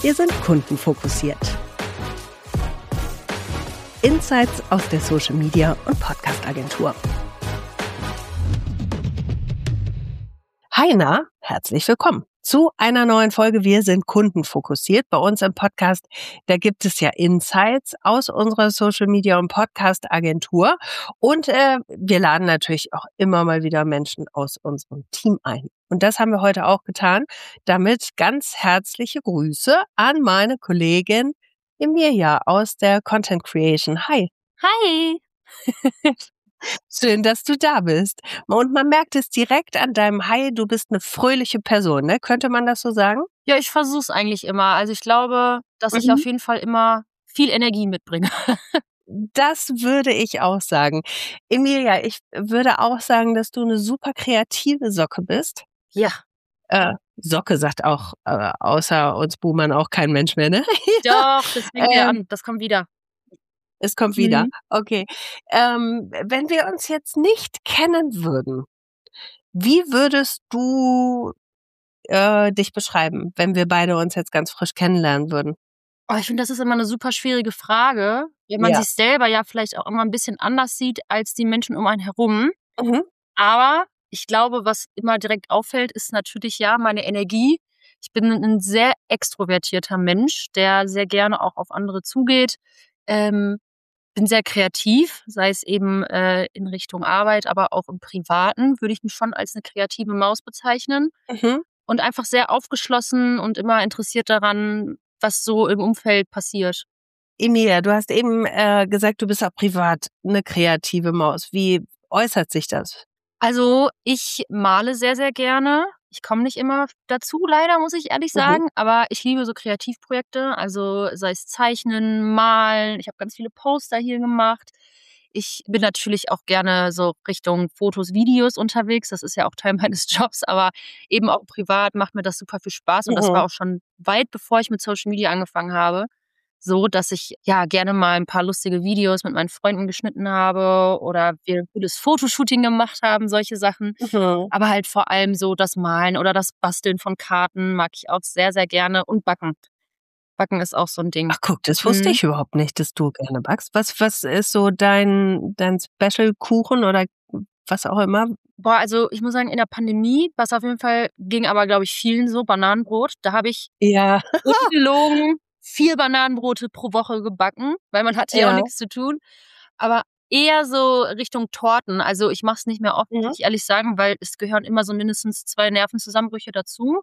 Wir sind kundenfokussiert. Insights aus der Social Media und Podcast Agentur. Hi, na, herzlich willkommen zu einer neuen Folge. Wir sind kundenfokussiert. Bei uns im Podcast, da gibt es ja Insights aus unserer Social Media und Podcast Agentur. Und wir laden natürlich auch immer mal wieder Menschen aus unserem Team ein. Und das haben wir heute auch getan. Damit ganz herzliche Grüße an meine Kollegin Emilia aus der Content Creation. Hi. Hi. Schön, dass du da bist. Und man merkt es direkt an deinem Hi, du bist eine fröhliche Person, ne? Könnte man das so sagen? Ja, ich versuch's eigentlich immer. Also ich glaube, dass ich auf jeden Fall immer viel Energie mitbringe. Das würde ich auch sagen. Emilia, ich würde auch sagen, dass du eine super kreative Socke bist. Ja. Socke sagt auch außer uns Boomern auch kein Mensch mehr, ne? Doch, das fängt wieder an. Das kommt wieder. Es kommt wieder. Okay. Wenn wir uns jetzt nicht kennen würden, wie würdest du dich beschreiben, wenn wir beide uns jetzt ganz frisch kennenlernen würden? Oh, ich finde, das ist immer eine super schwierige Frage, weil man sich selber ja vielleicht auch immer ein bisschen anders sieht als die Menschen um einen herum. Mhm. Aber ich glaube, was immer direkt auffällt, ist natürlich ja meine Energie. Ich bin ein sehr extrovertierter Mensch, der sehr gerne auch auf andere zugeht. Bin sehr kreativ, sei es eben in Richtung Arbeit, aber auch im Privaten würde ich mich schon als eine kreative Maus bezeichnen. Mhm. Und einfach sehr aufgeschlossen und immer interessiert daran, was so im Umfeld passiert. Emilia, du hast eben gesagt, du bist auch privat eine kreative Maus. Wie äußert sich das? Also ich male sehr, sehr gerne. Ich komme nicht immer dazu, leider, muss ich ehrlich sagen. Aber ich liebe so Kreativprojekte, also sei es Zeichnen, Malen. Ich habe ganz viele Poster hier gemacht. Ich bin natürlich auch gerne so Richtung Fotos, Videos unterwegs. Das ist ja auch Teil meines Jobs, aber eben auch privat macht mir das super viel Spaß. Und das war auch schon weit bevor ich mit Social Media angefangen habe. So, dass ich ja gerne mal ein paar lustige Videos mit meinen Freunden geschnitten habe oder wir ein cooles Fotoshooting gemacht haben, solche Sachen. Aber halt vor allem so das Malen oder das Basteln von Karten mag ich auch sehr, sehr gerne und Backen. Backen ist auch so ein Ding. Ach guck, das wusste ich überhaupt nicht, dass du gerne backst. Was ist so dein Special-Kuchen oder was auch immer? Boah, also ich muss sagen, in der Pandemie, was auf jeden Fall ging aber, glaube ich, vielen so, Bananenbrot. Da habe ich ungelogen 4 Bananenbrote pro Woche gebacken, weil man hatte ja auch nichts zu tun. Aber eher so Richtung Torten. Also ich mache es nicht mehr oft, muss ich ehrlich sagen, weil es gehören immer so mindestens 2 Nervenzusammenbrüche dazu.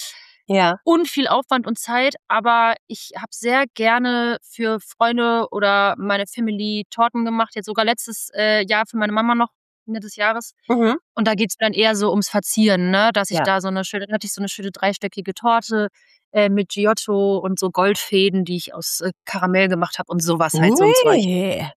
Ja. Und viel Aufwand und Zeit, aber ich habe sehr gerne für Freunde oder meine Family Torten gemacht. Jetzt sogar letztes Jahr für meine Mama noch, Ende des Jahres. Und da geht's dann eher so ums Verzieren, ne? Dass ich da hatte ich so eine schöne 3-stöckige Torte mit Giotto und so Goldfäden, die ich aus Karamell gemacht habe und sowas halt so ein Zeug.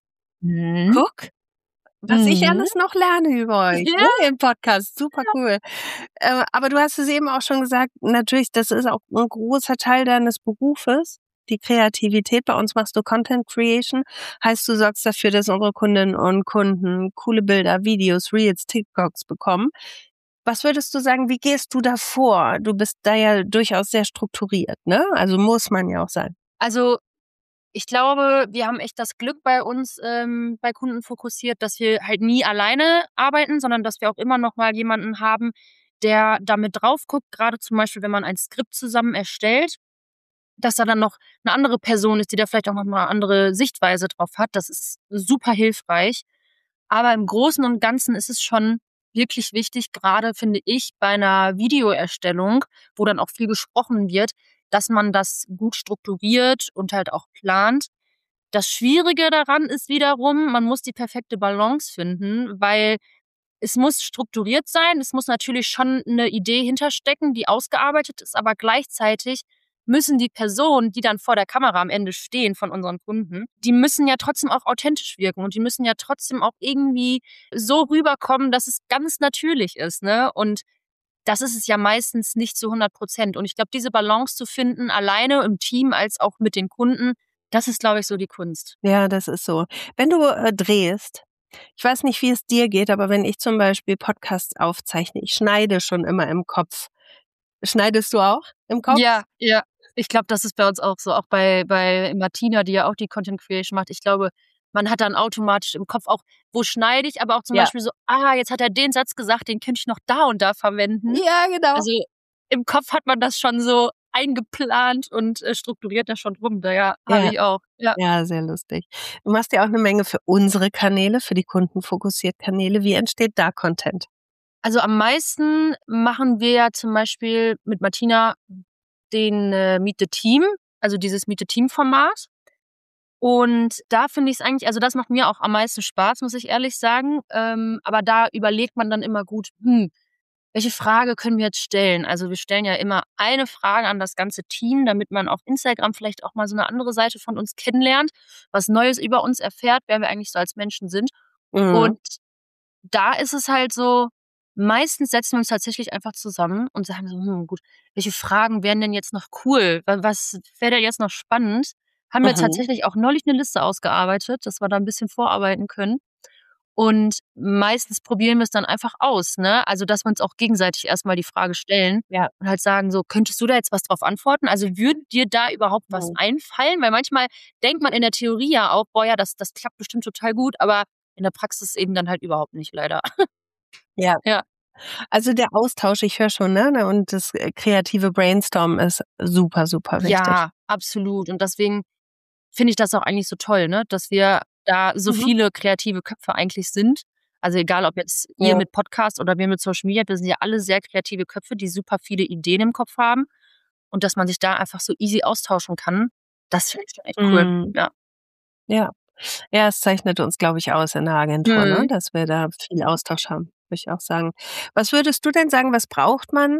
Guck, was ich alles noch lerne über euch im Podcast. Super cool. Aber du hast es eben auch schon gesagt, natürlich, das ist auch ein großer Teil deines Berufes, die Kreativität. Bei uns machst du Content Creation. Heißt, du sorgst dafür, dass unsere Kundinnen und Kunden coole Bilder, Videos, Reels, TikToks bekommen. Was würdest du sagen, wie gehst du da vor? Du bist da ja durchaus sehr strukturiert, ne? Also muss man ja auch sagen. Also ich glaube, wir haben echt das Glück bei uns bei Kunden fokussiert, dass wir halt nie alleine arbeiten, sondern dass wir auch immer noch mal jemanden haben, der damit drauf guckt. Gerade zum Beispiel, wenn man ein Skript zusammen erstellt, dass da dann noch eine andere Person ist, die da vielleicht auch noch mal eine andere Sichtweise drauf hat. Das ist super hilfreich. Aber im Großen und Ganzen ist es schon wirklich wichtig, gerade finde ich, bei einer Videoerstellung, wo dann auch viel gesprochen wird, dass man das gut strukturiert und halt auch plant. Das Schwierige daran ist wiederum, man muss die perfekte Balance finden, weil es muss strukturiert sein. Es muss natürlich schon eine Idee hinterstecken, die ausgearbeitet ist, aber gleichzeitig müssen die Personen, die dann vor der Kamera am Ende stehen von unseren Kunden, die müssen ja trotzdem auch authentisch wirken und die müssen ja trotzdem auch irgendwie so rüberkommen, dass es ganz natürlich ist, ne? Und das ist es ja meistens nicht zu 100%. Und ich glaube, diese Balance zu finden, alleine im Team als auch mit den Kunden, das ist, glaube ich, so die Kunst. Ja, das ist so. Wenn du drehst, ich weiß nicht, wie es dir geht, aber wenn ich zum Beispiel Podcasts aufzeichne, ich schneide schon immer im Kopf. Schneidest du auch im Kopf? Ja, ja. Ich glaube, das ist bei uns auch so, auch bei Martina, die ja auch die Content Creation macht. Ich glaube, man hat dann automatisch im Kopf auch, wo schneide ich, aber auch zum Beispiel so, jetzt hat er den Satz gesagt, den könnte ich noch da und da verwenden. Ja, genau. Also im Kopf hat man das schon so eingeplant und strukturiert da schon drum. Daher habe ich auch. Ja. Ja, sehr lustig. Du machst ja auch eine Menge für unsere Kanäle, für die kundenfokussiert Kanäle. Wie entsteht da Content? Also am meisten machen wir ja zum Beispiel mit Martina den Meet the Team, also dieses Meet the Team Format. Und da finde ich es eigentlich, also das macht mir auch am meisten Spaß, muss ich ehrlich sagen. Aber da überlegt man dann immer gut, welche Frage können wir jetzt stellen? Also wir stellen ja immer eine Frage an das ganze Team, damit man auf Instagram vielleicht auch mal so eine andere Seite von uns kennenlernt, was Neues über uns erfährt, wer wir eigentlich so als Menschen sind. Mhm. Und da ist es halt so, meistens setzen wir uns tatsächlich einfach zusammen und sagen so, gut, welche Fragen wären denn jetzt noch cool? Was wäre denn jetzt noch spannend? Haben wir tatsächlich auch neulich eine Liste ausgearbeitet, dass wir da ein bisschen vorarbeiten können. Und meistens probieren wir es dann einfach aus, ne? Also, dass wir uns auch gegenseitig erstmal die Frage stellen und halt sagen so: „Könntest du da jetzt was drauf antworten? Also, würde dir da überhaupt was einfallen?“ Weil manchmal denkt man in der Theorie ja auch: „Boah, ja, das klappt bestimmt total gut“, aber in der Praxis eben dann halt überhaupt nicht, leider. Ja. Ja. Also der Austausch, ich höre schon, ne? Und das kreative Brainstormen ist super, super wichtig. Ja, absolut. Und deswegen finde ich das auch eigentlich so toll, ne, dass wir da so viele kreative Köpfe eigentlich sind. Also egal, ob jetzt ihr mit Podcast oder wir mit Social Media, wir sind ja alle sehr kreative Köpfe, die super viele Ideen im Kopf haben. Und dass man sich da einfach so easy austauschen kann, das finde ich schon echt cool. Ja. Ja. Ja, es zeichnet uns, glaube ich, aus in der Agentur, ne? Dass wir da viel Austausch haben, würde ich auch sagen. Was würdest du denn sagen, was braucht man,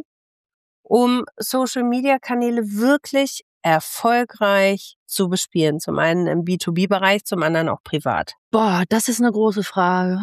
um Social-Media-Kanäle wirklich erfolgreich zu bespielen? Zum einen im B2B-Bereich, zum anderen auch privat. Boah, das ist 'ne große Frage.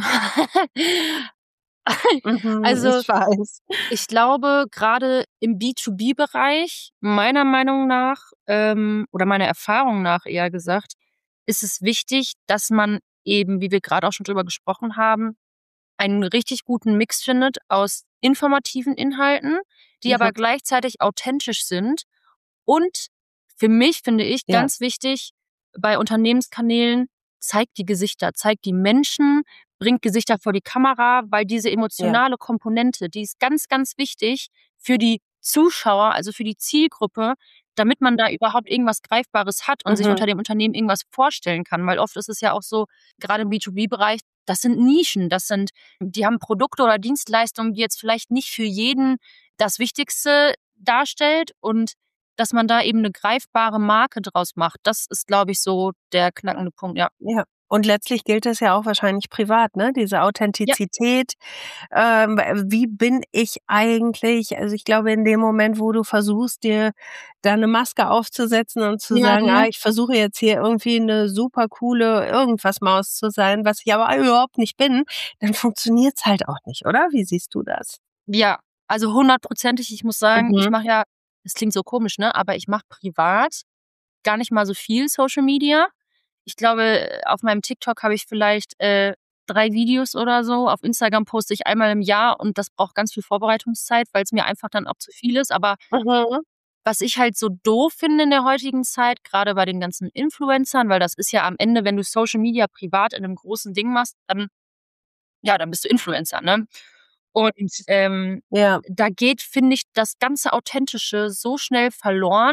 Also, Ich weiß. ich glaube, grade im B2B-Bereich, meiner Meinung nach, oder meiner Erfahrung nach eher gesagt, ist es wichtig, dass man eben, wie wir grad auch schon drüber gesprochen haben, einen richtig guten Mix findet aus informativen Inhalten, die aber gleichzeitig authentisch sind. Und für mich, finde ich, Ja. ganz wichtig bei Unternehmenskanälen, zeigt die Gesichter, zeigt die Menschen, bringt Gesichter vor die Kamera, weil diese emotionale Komponente, die ist ganz, ganz wichtig für die Zuschauer, also für die Zielgruppe, damit man da überhaupt irgendwas Greifbares hat und sich unter dem Unternehmen irgendwas vorstellen kann. Weil oft ist es ja auch so, gerade im B2B-Bereich, das sind Nischen, die haben Produkte oder Dienstleistungen, die jetzt vielleicht nicht für jeden das Wichtigste darstellt und dass man da eben eine greifbare Marke draus macht. Das ist, glaube ich, so der knackende Punkt, ja. Ja. Und letztlich gilt es ja auch wahrscheinlich privat, ne? Diese Authentizität. Wie bin ich eigentlich? Also ich glaube, in dem Moment, wo du versuchst, dir da eine Maske aufzusetzen und zu sagen, ich versuche jetzt hier irgendwie eine super coole irgendwas Maus zu sein, was ich aber überhaupt nicht bin, dann funktioniert's halt auch nicht, oder? Wie siehst du das? Ja, also 100%ig. Ich muss sagen, ich mache ja, das klingt so komisch, ne, aber ich mache privat gar nicht mal so viel Social Media. Ich glaube, auf meinem TikTok habe ich vielleicht 3 Videos oder so. Auf Instagram poste ich einmal im Jahr und das braucht ganz viel Vorbereitungszeit, weil es mir einfach dann auch zu viel ist. Aber was ich halt so doof finde in der heutigen Zeit, gerade bei den ganzen Influencern, weil das ist ja am Ende, wenn du Social Media privat in einem großen Ding machst, dann bist du Influencer, ne? Und Ja. da geht, finde ich, das ganze Authentische so schnell verloren.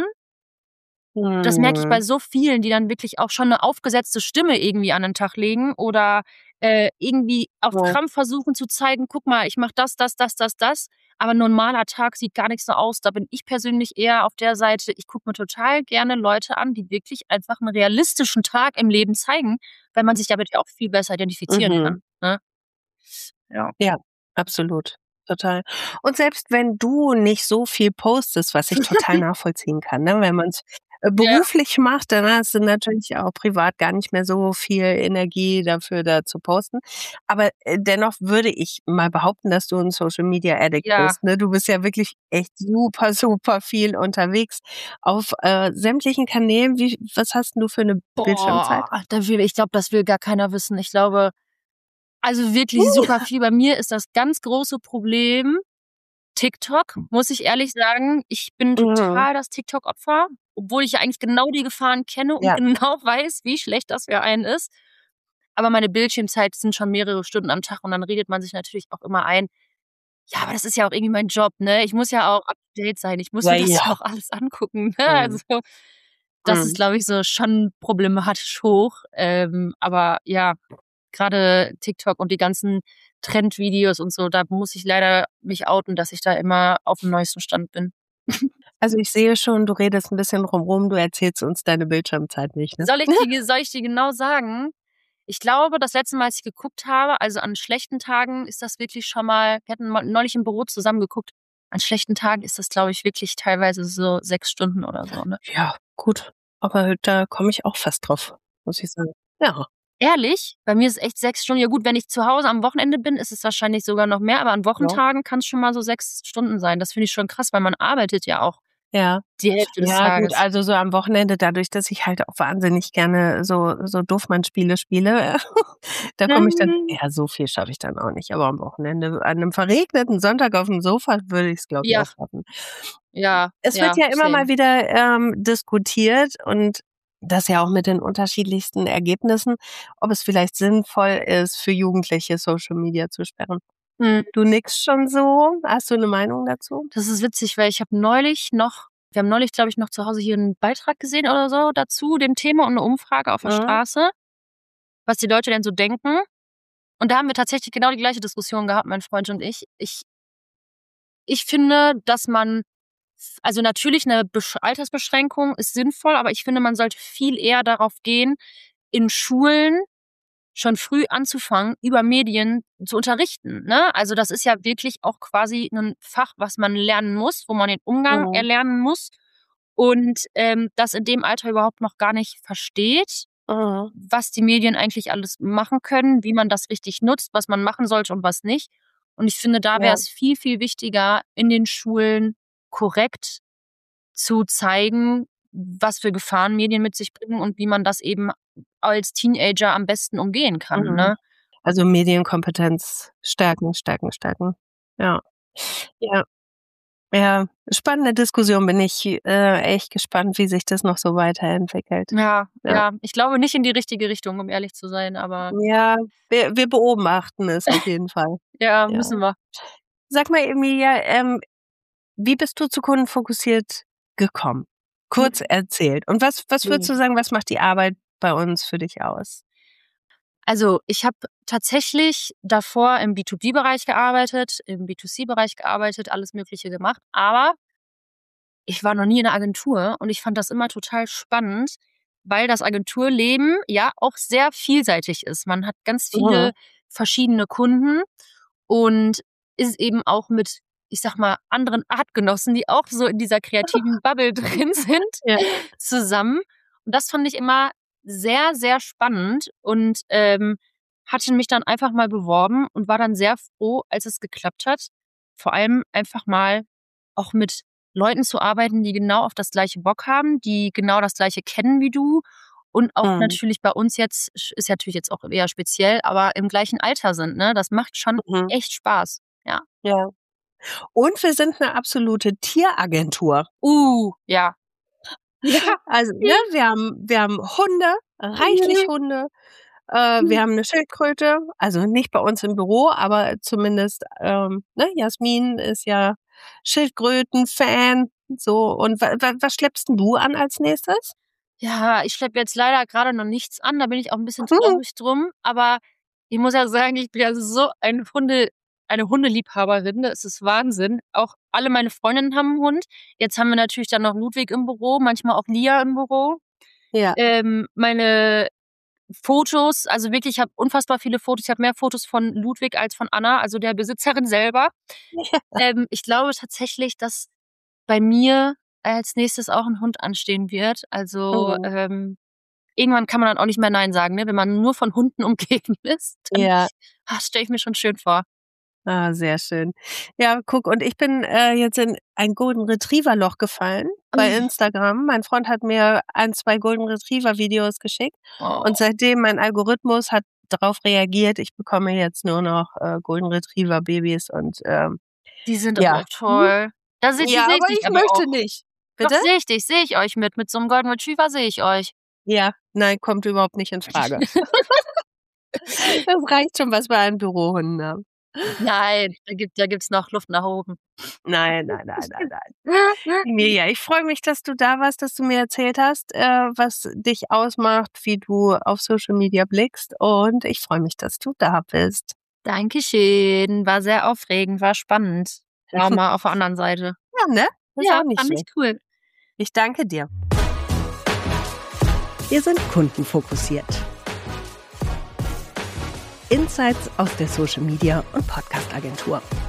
Das merke ich bei so vielen, die dann wirklich auch schon 'ne aufgesetzte Stimme irgendwie an den Tag legen oder irgendwie auf Krampf versuchen zu zeigen: „Guck mal, ich mache das, das, das, das, das.“ Aber 'n normaler Tag sieht gar nicht so aus. Da bin ich persönlich eher auf der Seite, ich gucke mir total gerne Leute an, die wirklich einfach 'n realistischen Tag im Leben zeigen, weil man sich damit ja auch viel besser identifizieren kann, ne? Ja. Ja, absolut. Total. Und selbst wenn du nicht so viel postest, was ich total nachvollziehen kann, ne? Wenn man's Ja. beruflich macht, dann hast du natürlich auch privat gar nicht mehr so viel Energie dafür, da zu posten. Aber, dennoch würde ich mal behaupten, dass du 'n Social Media Addict Ja. bist, ne? Du bist ja wirklich echt super, super viel unterwegs auf, sämtlichen Kanälen. Was hast 'n du für 'ne Bildschirmzeit? Boah, ich glaube, das will gar keiner wissen. Ich glaube, also wirklich super viel. Bei mir ist das ganz große Problem, TikTok, muss ich ehrlich sagen. Ich bin total das TikTok-Opfer, obwohl ich ja eigentlich genau die Gefahren kenne und genau weiß, wie schlecht das für einen ist. Aber meine Bildschirmzeit sind schon mehrere Stunden am Tag und dann redet man sich natürlich auch immer ein, ja, aber das ist ja auch irgendwie mein Job, ne? Ich muss ja auch up to date sein. Ich muss mir das ja auch alles angucken, ne? Also, das ist, glaube ich, so schon problematisch hoch. Aber ja, gerade TikTok und die ganzen Trendvideos und so, da muss ich leider mich outen, dass ich da immer auf dem neuesten Stand bin. Also ich sehe schon, du redest ein bisschen rumrum, du erzählst uns deine Bildschirmzeit nicht, ne? Soll ich dir genau sagen? Ich glaube, das letzte Mal, als ich geguckt habe, also an schlechten Tagen ist das wirklich schon mal, wir hatten neulich im Büro zusammen geguckt, an schlechten Tagen ist das, glaube ich, wirklich teilweise so 6 Stunden oder so, ne? Ja, gut. Aber da komme ich auch fast drauf, muss ich sagen. Ja. Ehrlich? Bei mir ist echt 6 Stunden. Ja gut, wenn ich zu Hause am Wochenende bin, ist es wahrscheinlich sogar noch mehr, aber an Wochentagen kann es schon mal so 6 Stunden sein. Das finde ich schon krass, weil man arbeitet ja auch Ja. die Hälfte des Ja, gut, Tages. also so am Wochenende, dadurch, dass ich halt auch wahnsinnig gerne so Doofmann-Spiele spiele, da komme ich dann, ja, so viel schaffe ich dann auch nicht. Aber am Wochenende, an 'nem verregneten Sonntag auf dem Sofa würde ich's, glaube ich, auch schaffen. Ja, Es wird ja immer mal same. wieder diskutiert und das ja auch mit den unterschiedlichsten Ergebnissen, ob es vielleicht sinnvoll ist, für Jugendliche Social Media zu sperren. Du nickst schon so. Hast du 'ne Meinung dazu? Das ist witzig, weil wir haben neulich, glaube ich, noch zu Hause hier 'n Beitrag gesehen oder so dazu, dem Thema und 'ne Umfrage auf der Straße, was die Leute denn so denken. Und da haben wir tatsächlich genau die gleiche Diskussion gehabt, mein Freund und ich. Ich finde, dass man also natürlich 'ne Altersbeschränkung ist sinnvoll, aber ich finde, man sollte viel eher darauf gehen, in Schulen schon früh anzufangen, über Medien zu unterrichten, ne? Also, das ist ja wirklich auch quasi 'nen Fach, was man lernen muss, wo man den Umgang erlernen muss und, das in dem Alter überhaupt noch gar nicht versteht, was die Medien eigentlich alles machen können, wie man das richtig nutzt, was man machen sollte und was nicht. Und ich finde, da wäre es viel, viel wichtiger, in den Schulen korrekt zu zeigen, was für Gefahren Medien mit sich bringen und wie man das eben als Teenager am besten umgehen kann, ne? Also Medienkompetenz stärken, stärken, stärken. Ja. Ja. Ja, spannende Diskussion. Bin ich, echt gespannt, wie sich das noch so weiterentwickelt. Ja. Ich glaube nicht in die richtige Richtung, um ehrlich zu sein, aber Ja, wir beobachten es auf jeden Fall. ja, Ja. müssen wir. Sag mal, Emilia, wie bist du zu kundenfokussiert gekommen? Kurz erzählt. Und was würdest du sagen, was macht die Arbeit bei uns für dich aus? Also, ich habe tatsächlich davor im B2B-Bereich gearbeitet, im B2C-Bereich gearbeitet, alles Mögliche gemacht, aber ich war noch nie in 'ner Agentur und ich fand das immer total spannend, weil das Agenturleben ja auch sehr vielseitig ist. Man hat ganz viele verschiedene Kunden und ist eben auch mit, ich sage mal, anderen Artgenossen, die auch so in dieser kreativen Bubble drin sind, Ja. zusammen. Und das fand ich immer sehr, sehr spannend und, hatte mich dann einfach mal beworben und war dann sehr froh, als es geklappt hat. Vor allem einfach mal auch mit Leuten zu arbeiten, die genau auf das Gleiche Bock haben, die genau das Gleiche kennen wie du und auch natürlich bei uns jetzt ist ja natürlich jetzt auch eher speziell, aber im gleichen Alter sind, ne? Das macht schon echt Spaß, ja. Ja. Und wir sind 'ne absolute Tieragentur. Ja. Ja. Also, ne, wir haben Hunde, reichlich Hunde. Wir haben 'ne Schildkröte, also nicht bei uns im Büro, aber zumindest, ne, Jasmin ist ja Schildkröten-Fan, so. Und was schleppst 'n du an als Nächstes? Ja, ich schleppe jetzt leider grade noch nichts an, da bin ich auch 'n bisschen traurig drum, aber ich muss ja sagen, ich bin ja so eine Hundeliebhaberin, das ist Wahnsinn. Auch alle meine Freundinnen haben 'n Hund. Jetzt haben wir natürlich dann noch Ludwig im Büro, manchmal auch Lia im Büro. Ja. Meine Fotos, also wirklich, ich habe unfassbar viele Fotos. Ich habe mehr Fotos von Ludwig als von Anna, also der Besitzerin selber. Ich glaube tatsächlich, dass bei mir als Nächstes auch 'n Hund anstehen wird. Also, irgendwann kann man dann auch nicht mehr nein sagen, ne? Wenn man nur von Hunden umgeben ist, dann, Ja. stelle ich mir schon schön vor. Ah, sehr schön. Ja, guck, und ich bin, jetzt in ein Golden Retriever Loch gefallen bei Instagram. Mein Freund hat mir 1, 2 Golden Retriever Videos geschickt und seitdem mein Algorithmus hat drauf reagiert. Ich bekomme jetzt nur noch Golden Retriever Babys und Die sind aber auch toll. Da sehe Ja, aber ich möchte nicht. Bitte? Doch, sehe ich euch mit. Mit so einem Golden Retriever sehe ich euch. Ja, nein, kommt überhaupt nicht in Frage. Das reicht schon, was wir an Bürohunden haben. Nein, da gibt's noch Luft nach oben. Nein. Emilia, ich freue mich, dass du da warst, dass du mir erzählt hast, was dich ausmacht, wie du auf Social Media blickst. Und ich freue mich, dass du da bist. Dankeschön. War sehr aufregend, war spannend. War mal auf der anderen Seite. Ja, ne? Das ist auch nicht fand ich cool. Ich danke dir. Wir sind kundenfokussiert. Insights aus der Social Media und Podcast Agentur.